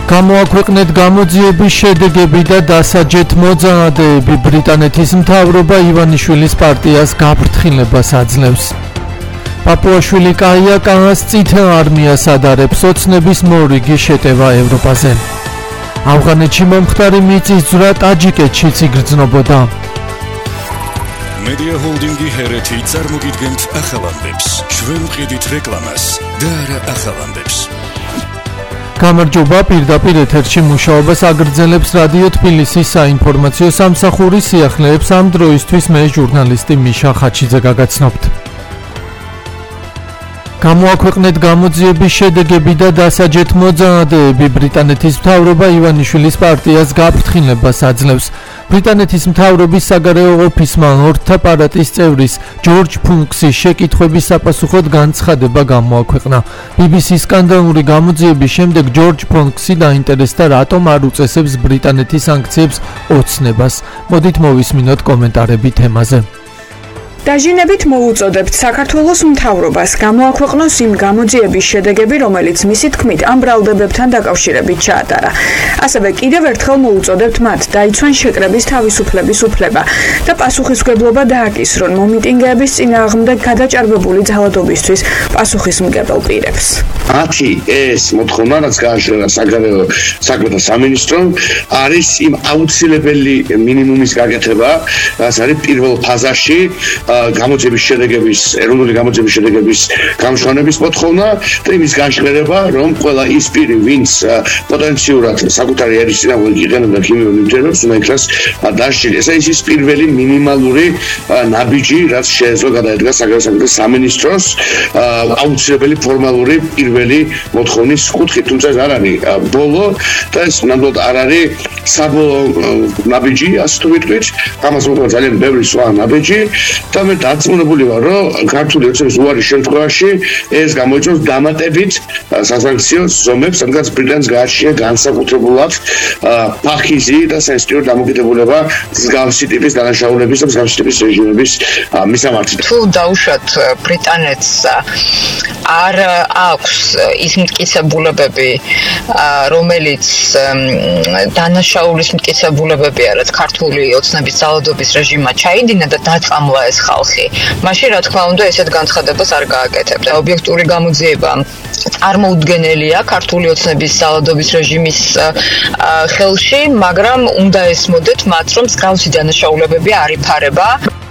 გამოაქვეყნეთ გამოძიების შედეგები და დასაჯეთ მოწინააღმდეგეები. ბრიტანეთის მთავრობა ივანიშვილის პარტიას გაფრთხილებას აძლევს. პაპუაშვილი კაია კანას წითელ არმიას ადარებს. ოცნების მორიგი შეტევა ევროპაზე. ავღანეთში მომხდარი მიწისძვრა ტაჯიკეთშიც იგრძნობოდა. Media Holdingi Hereti წარმოგიდგენთ ახალამდებს. ჩვენ ვყიდით რეკლამას და არა ახალამდებს. გამარჯობა, პირდაპირ ეთერში მუშაობას აგრძელებს რადიო თბილისის საინფორმაციო სამსახურის სიახლეებს. ამ დროისთვის მე ჟურნალისტი მიშა ხაჩიძე გაგაცნობთ. გამოაქვეყნეთ გამოძიების შედეგები და დასაჯეთ მოწინააღმდეგეები. ბრიტანეთის მთავრობა ივანიშვილის პარტიას გაფრთხილებას აძლევს. ბრიტანეთის მთავრობის საგარეო ოფისმა ლორდთა პალატის წევრის ჯორჯ ფუნკსის შეკითხვების საპასუხოდ განცხადება გამოაქვეყნა. BBC-ის სკანდალური გამოძიების შემდეგ ჯორჯ ფუნკსი დაინტერესდა, რატომ არ უწესებს ბრიტანეთის სანქციებს ოცნებას. მოდით მოვისმინოთ კომენტარები თემაზე. დაჟინებით მოუწოდებთ საქართველოს მთავრობას გამოაქვეყნოს იმ გამოძიების შედეგები, რომელიც მისი თქმით ამ ბრალდებებთან დაკავშირებით ჩაატარა. ასევე კიდევ ერთხელ მოუწოდებთ მათ დაიცვან შეკრების თავისუფლების უფლება და პასუხისმგებლობა დააკისრონ მომიტინგეების წინააღმდეგ გადაჭარბებული ძალადობისთვის პასუხისმგებელ პირებს. მათი ეს მოთხოვნა, რაც გააშრება საგარეო საქმეთა სამინისტრომ, არის იმ აუცილებელი მინიმუმის გაკეთება, რაც არის პირველ ფაზაში გამოძიების შედეგების, ეროვნული გამოძიების შედეგების გამშვენების მოთხოვნა და იმის განშღერება, რომ ყველა ის პირი, ვინც პოტენციურად საკუთარი ერის წინააღმდეგ იყენებდა ქიმიურ ნივთიერებებს, უნდა იქნას დასჯილი. ეს არის ის პირველი მინიმალური ნაბიჯი, რაც შეეძლო გადაედგა საგარეო საქმეთა სამინისტროს აუცილებელი ფორმალური პირველი მოთხოვნის კუთხით, თუმცა ეს არ არის ბოლო და ეს ნამდვილად არ არის საბოლოო ნაბიჯი, ასე თუ ვიტყვით, ამას მოყვა ძალიან ბევრი სხვა ნაბიჯი და მე დარწმუნებული ვარ, რომ ქართული ოცნების უარის შემთხვევაში ეს გამოიწვევს დამატებით სასანქციო ზომებს, რადგან ბრიტანეთს გააჩნია განსაკუთრებულად ფახიზი და სენსიტიური დამოკიდებულება მსგავსი ტიპის დანაშაულების და მსგავსი ტიპის რეჟიმების მისამართი. თუ დაუშვათ ბრიტანეთს არ აქვს ის მტკიცებულებები, რომელიც დანაშაულის მტკიცებულებებია, რაც ქართული ოცნების ძალადობის რეჟიმმა ჩაიდინა და დაწამლა ეს ხალხი. მაშინ რა თქმა უნდა ესეთ განცხადებას არ გააკეთებდა. ობიექტური გამოძიება წარმოუდგენელია ქართული ოცნების ძალადობის რეჟიმის ხელში, მაგრამ უნდა ესმოდეთ მათ, რომ მსგავსი დანაშაულებები არ იფარება.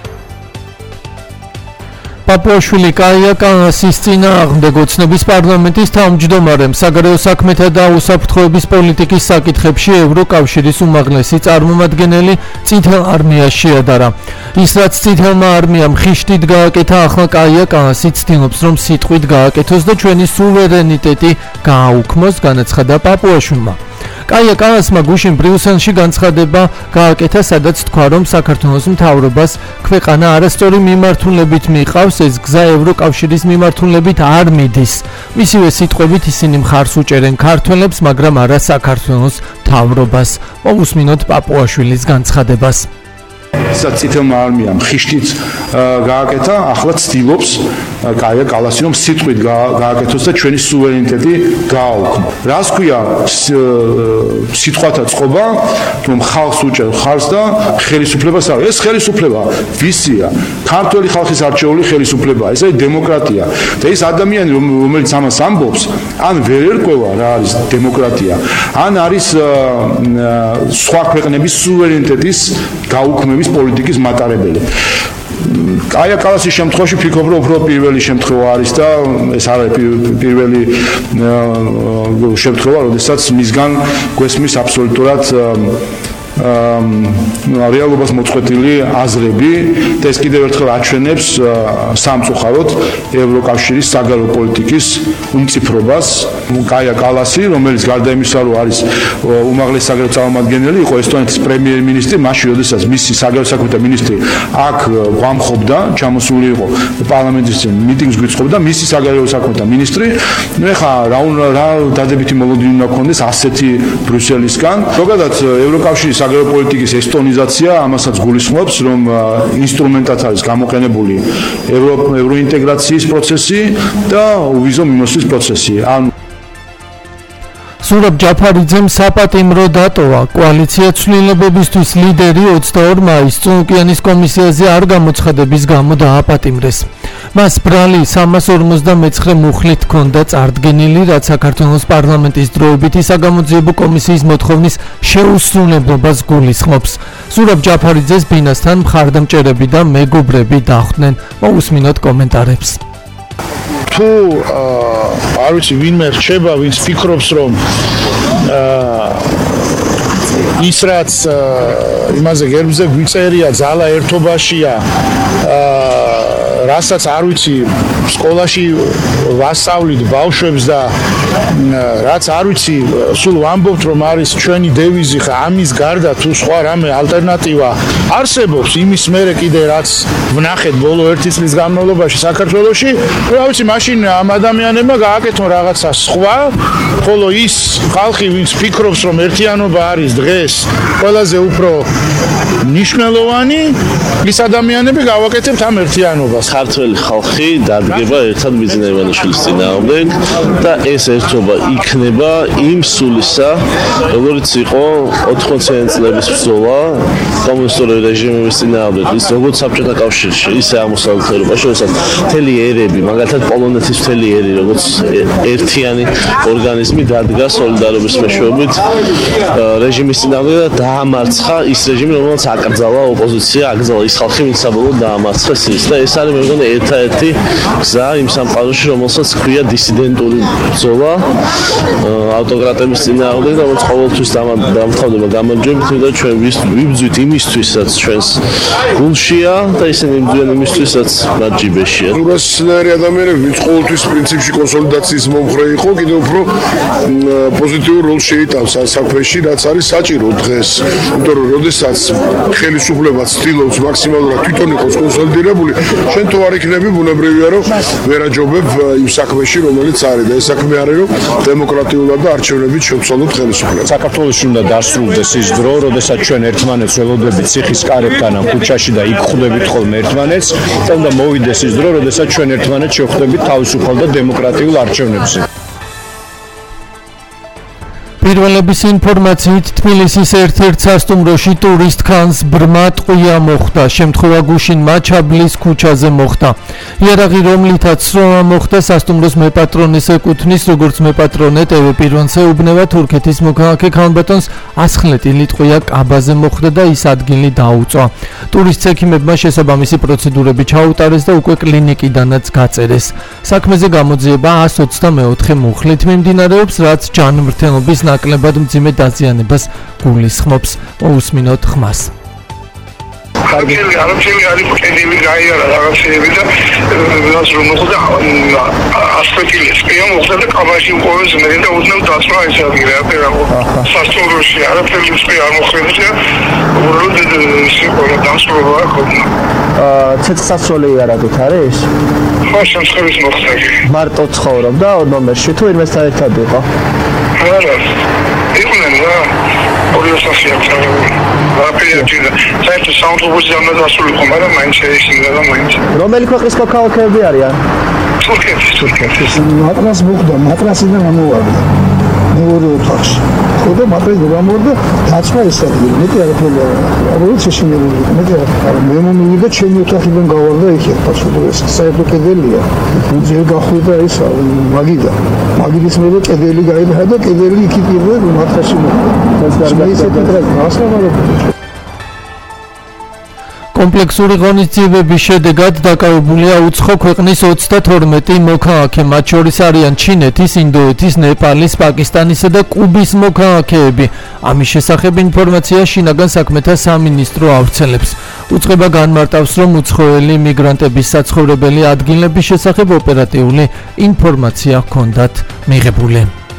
პაპუაშვილი კაია კანასის წინააღმდეგ ოცნების პარლამენტის თავმჯდომარემ საგარეო საქმეთა და უსაფრთხოების პოლიტიკის საკითხებში ევროკავშირის უმაღლესი წარმომადგენელი წითელ არმიას შეადარა. ის რაც წითელმა არმიამ ხიშტით გააკეთა, ახლა კაია კანასი ცდილობს, რომ სიტყვით გააკეთოს და ჩვენი სუვერენიტეტი გააუქმოს, განაცხადა პაპუაშვილმა. კაია კანასმა გუშინ ბრიუსელში განცხადება გააკეთა, სადაც თქვა, რომ საქართველოს მთავრობას ქვეყანა არასწორი მიმართულებით მიყავს, ეს გზა ევროკავშირის მიმართულებით არ მიდის. მისივე სიტყვებით ისინი მხარს უჭერენ ქართველებს, მაგრამ არა საქართველოს მთავრობას. მოვუსმინოთ პაპუაშვილის განცხადებას. წითელმა არმიამ ხიშტით გააკეთა, ახლა ცდილობს კაია კალასი, რომ სიტყვით გააკეთოს და ჩვენი სუვერენიტეტი გააუქმო. რას ქვია სიტყვათა წყობა, რომ ხალხს უჭერ ხარს და ხელისუფლებას არ. ეს ხელისუფლება ვისია? ქართველი ხალხის არჩეული ხელისუფლება, ეს არის დემოკრატია. და ის ადამიანი, რომელიც ამას ამბობს, ან ვერ ერკვევა რა არის დემოკრატია, ან არის სხვა ქვეყნების სუვერენიტეტის გაუქმების პოლიტიკის მატარებელი. კაია კალასის შემთხვევაში ფიქრობ, რომ უფრო პირველი შემთხვევა არის და ეს არის პირველი შემთხვევა, როდესაც მისგან გვესმის აბსოლუტურად რეალობას მოწყვეტილი აზრები და ეს კიდევ ერთხელ აჩვენებს სამწუხაროდ ევროკავშირის საგარეო პოლიტიკის უმციფრობას. კაია კალასი, რომელიც გარდა იმისა, რომ არის უმაღლესი საგარეო წარმომადგენელი, იყო ესტონეთის პრემიერ-მინისტრი, მაშინ როდესაც მისი საგარეო საქმეთა მინისტრი აქ გვამხობდა, ჩამოსული იყო პარლამენტის მიტინგს გვიწყობდა, მისი საგარეო საქმეთა მინისტრი. ნუ ეხლა რა დადებითი მოლოდინი უნდა გქონდეს ასეთი ბრიუსელისგან. ზოგადად ევროკავშირის საგარეო პოლიტიკის ესტონიზაცია ამასაც გულისხმობს, რომ ინსტრუმენტად არის გამოყენებული ევროინტეგრაციის პროცესი და უვიზო მიმოსვლის პროცესი. სურაბ ჯაფარიძემ საპატიმრო დატოვა. კოალიცია ცვლილებებისთვის ლიდერი 22 მაისს წუნუკიანის კომისიაზე არ გამოცხადების გამო დააპატიმრეს. მას ბრალი 359 მუხლით ჰქონდა წარდგენილი, რაც საქართველოს პარლამენტის დროებითი საგამოძიებო კომისიის მოთხოვნის შეუსრულებლობას გულისხმობს. სურაბ ჯაფარიძეს ბინასთან მხარდამჭერები და მეგობრები დახვდნენ. მოусმინოთ კომენტარებს. თუ არ ვიცი ვინმე რჩება, ვინც ფიქრობს რომ ის რაც იმაზე გერბზე გვიწერია, ძალა ერთობაშია, რასაც არ ვიცი სკოლაში ვასწავლით ბავშვებს და რაც არ ვიცი სულ ვამბობთ რომ არის ჩვენი დევიზი, ხა ამის გარდა თუ სხვა რამე ალტერნატივა არსებობს იმის მერე კიდე რაც ვნახეთ ბოლო 1 წლის განმავლობაში საქართველოში, რა ვიცი მაშინ ამ ადამიანებმა გააკეთონ რაღაცა სხვა, ხოლო ის ხალხი ვინც ფიქრობს რომ ერთიანობა არის დღეს ყველაზე უფრო მნიშვნელოვანი, ის ადამიანები გავაკეთებთ ამ ერთიანობას. ქართველი ხალხი დადგება ერთად ბიზნეს ივანიშვილის წინააღმდეგ და ეს ერთობა იქნება იმ სულისა, როგორც იყო 80-იანი წლების ბრძოლა კომუნისტური რეჟიმის წინააღმდეგ, ის როგორც საბჭოთა კავშირში, ისე აღმოსავლეთ ევროპაში, როცა მთელი ერები, მაგალითად პოლონეთის მთელი ერი, როგორც ერთიანი ორგანიზმი დადგა სოლიდარობის მეშვეობით რეჟიმის წინააღმდეგ და დაამარცხა ის რეჟიმი, რომელიც აკრძალა ოპოზიცია, აკრძალა ის ხალხი, ვინც საბოლოოდ დაამარცხეს ის და ეს არის მე მგონი ერთ-ერთი გზა იმ სამყაროში, რომელსაც ქვია დისიდენტური ბრძოლა ავტოკრატების წინააღმდეგ, რომელიც ყოველთვის დამთავრდება გამარჯვებით და ჩვენ ვიბრძვით იმისთვის, რაც ჩვენს გულშია და ისინი იბრძვიან იმისთვის, რაც მათ ჯიბეშია. ურასნაირი ადამიანები, ვინც ყოველთვის პრინციპში კონსოლიდაციის მომხრე იყო, კიდევ უფრო პოზიტიურ როლს შეიტანს ამ საქმეში, რაც არის საჭირო დღეს. იმიტომ რომ როდესაც ხელისუფლება ცდილობს მაქსიმალურად თვითონ იყოს კონსოლიდირებული, შენ თუ არ იქნები ბუნებრივია რომ ვერაჯობებ იმ საქმეში, რომელიც არის და ეს საქმე არის რომ დემოკრატიულად და არჩევნებით შევცვალოთ ხელისუფლებას. საქართველოში უნდა დასრულდეს ის დრო, როდესაც ჩვენ ერთმანეთს ველოდებით ციხის კარებთან ამ ქუჩაში და იქ ხვდებით ხოლმე ერთმანეთს და უნდა მოვიდეს ის დრო, როდესაც ჩვენ ერთმანეთს შევხვდებით თავისუფალ და დემოკრატიულ არჩევნებზე. პირველების ინფორმაციით თბილისის ერთ-ერთ სასტუმროში ტურისტ ხანს ბრმა ტყვია მოხდა. შემთხვევა გუშინ მაჩაბლის ქუჩაზე მოხდა. იარაღი, რომლითაც სროლა მოხდა, სასტუმროს მეპატრონეს ეკუთვნის, როგორც მეპატრონე ტევ პირველს ეუბნება თურქეთის მოქალაქე ქალბატონს ასხლეტილი ტყვია კაბაზე მოხდა და ის ადგილი დაუწვა. ტურისტ ექიმებმა შესაბამისი პროცედურები ჩაუტარეს და უკვე კლინიკიდანაც გაწერეს. საქმეზე გამოძიება 124 მუხლით მიმდინარეობს, რაც ჯანმრთელობის ნაკლებად მძიმე დაზიანებას გულისხმობს. მოусმინოთ ხმას. არამშენი არის კედელი გაიარა რაღაცები და რაც რომ მოხდა ასპეტილის პია მოხდა და კაბაში უყურეს მე და უცნაურ დაწვა ეს ადგილი აპერაო სასტუმროში არაფერი არ მოხდა და უბრალოდ სიყვარული დასრულება ხონა ცეცხლსასროლი იარაღით არის? ხო, შემთხვევით მოხდა. მარტო ცხოვრობდა ნომერში თუ ინვესტორთან ერთად იყო? არა. იყვნენ რა. ორიოსაფია წავედი. აპერატივი. საერთოდ საუნდტრაკი დამადასულიყო, მაგრამ მაინც შეიშინდა და მაინც. რომელი ქვეყნის მოქალაქეები არიან? თურქეთის. მატრას მოხდა, მატრასიდან გამოვარდა. მეორე ოთახში. ხო და მატრასიდან გამოვარდა, დაწვა ეს ადგილი. მეტი არაფერი არ აქვს. როგორც შეშინებული. მეტი არ. მე მომივიდა ჩემი ოთახიდან გავარდა იქ პასუხს. საერთო კედელია. ძე გახვიდა ეს მაგიდა. მაგიდის მერე კედელი გაიარა და კედელი იქ პირველ მატრასში მოხდა. ეს გარდა კომპლექსური ღონისძიებების შედეგად დაკავებულია უცხო ქვეყნის 32 მოქალაქე, მათ შორის არიან ჩინეთის, ინდოეთის, ნეპალის, პაკისტანისა და კუბის მოქალაქეები. ამის შესახებ ინფორმაცია შინაგან საქმეთა სამინისტრო ავრცელებს. უწყება განმარტავს, რომ უცხოელი მიგრანტების საცხოვრებელი ადგილების შესახებ ოპერატიული ინფორმაცია ჰქონდათ მიღებული.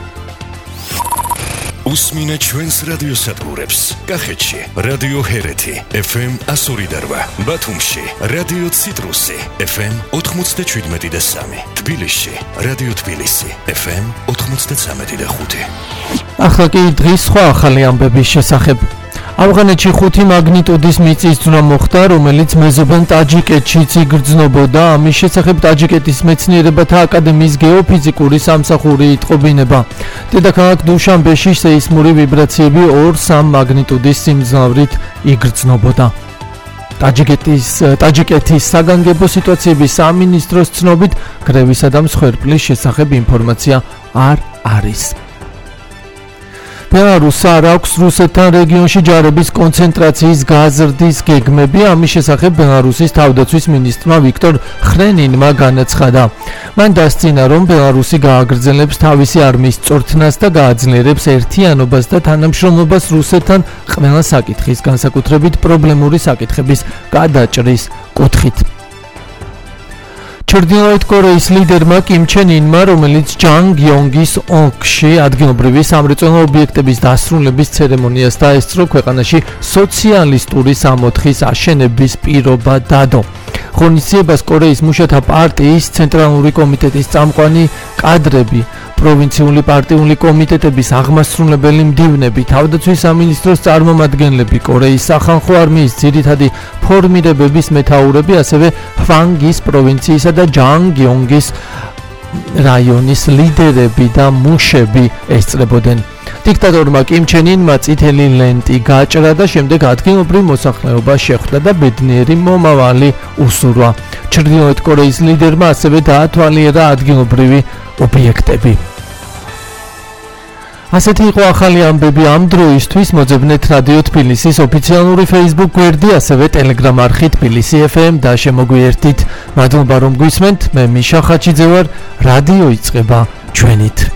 უსმინეთ ჩვენს რადიოსადგურებს. კახეთში რადიო ჰერეთი FM 102.8, ბათუმში რადიო ციტრუსი FM 97.3, თბილისში რადიო თბილისი FM 93.5. ახლა კი დღის სხვა ახალი ამბების შესახებ. ავღანეთში 5 მაგნიტუდის მიწისძვრა მოხდა, რომელიც მეზობელ ტაჯიკეთშიც იგრძნობოდა. ამის შესახებ ტაჯიკეთის მეცნიერებათა აკადემიის გეოფიზიკური სამსახური იტყობინება. დედაქალაქ დუშანბეში სეისმური ვიბრაციები 2-3 მაგნიტუდის სიმძლავრით იგრძნობოდა. ტაჯიკეთის საგანგებო სიტუაციების სამინისტროს ცნობით, გრევისა და მსხვერპლის შესახებ ინფორმაცია არ არის. ბელარუსს არ აქვს რუსეთთან რეგიონში ჯარების კონცენტრაციის გაზრდის გეგმები. ამის შესახებ ბელარუსის თავდაცვის მინისტრმა ვიქტორ ხრენინმა განაცხადა. მან დასცინა, რომ ბელარუსი გააგრძელებს თავისი არმიის წორთნას და გააძლიერებს ერთიანობას და თანამშრომლობას რუსეთთან ყველა საკითხის, განსაკუთრებით პრობლემური საკითხების გადაჭრის კუთხით. ჩრდილოეთ კორეის ლიდერმა კიმ ჩენ ინმა, რომელიც ჯანგ-იონგის ოლქში ადგილობრივი სამრეწველო ობიექტების დასრულების ცერემონიას დაესწრო, ქვეყანაში სოციალისტური სამოთხის აშენების პირობა დადო. ღონისძიებას კორეის მუშათა პარტიის ცენტრალური კომიტეტის წამყვანი კადრები, პროვინციული პარტიული კომიტეტების აღმასრულებელი მდივნები, თავდაცვის სამინისტროს წარმომადგენლები, კორეის სახალხო არმიის ძირითადი ფორმირებების მეთაურები, ასევე ჰვანგის პროვინციისა და ჯანგ-იონგის რაიონის ლიდერები და მუშები ესწრებოდნენ. დიქტატორმა კიმ ჩენ ინმა წითელი ლენტი გააჭრა და შემდეგ ადგილობრივ მოსახლეობას შეხვდა და ბედნიერი მომავალი უსურვა. ჩრდილოეთ კორეის ლიდერმა ასევე დაათვალიერა ადგილობრივი ობიექტები. ასეთი იყო ახალი ამბები ამ დროისთვის. მოძებნეთ რადიო თბილისის ოფიციალური Facebook გვერდი, ასევე Telegram არხი თბილისი FM და შემოგვიერთდით. მადლობა რომ გვისმენთ. მე მიშა ხაჩიძე ვარ. რადიო იწყება ჩვენით.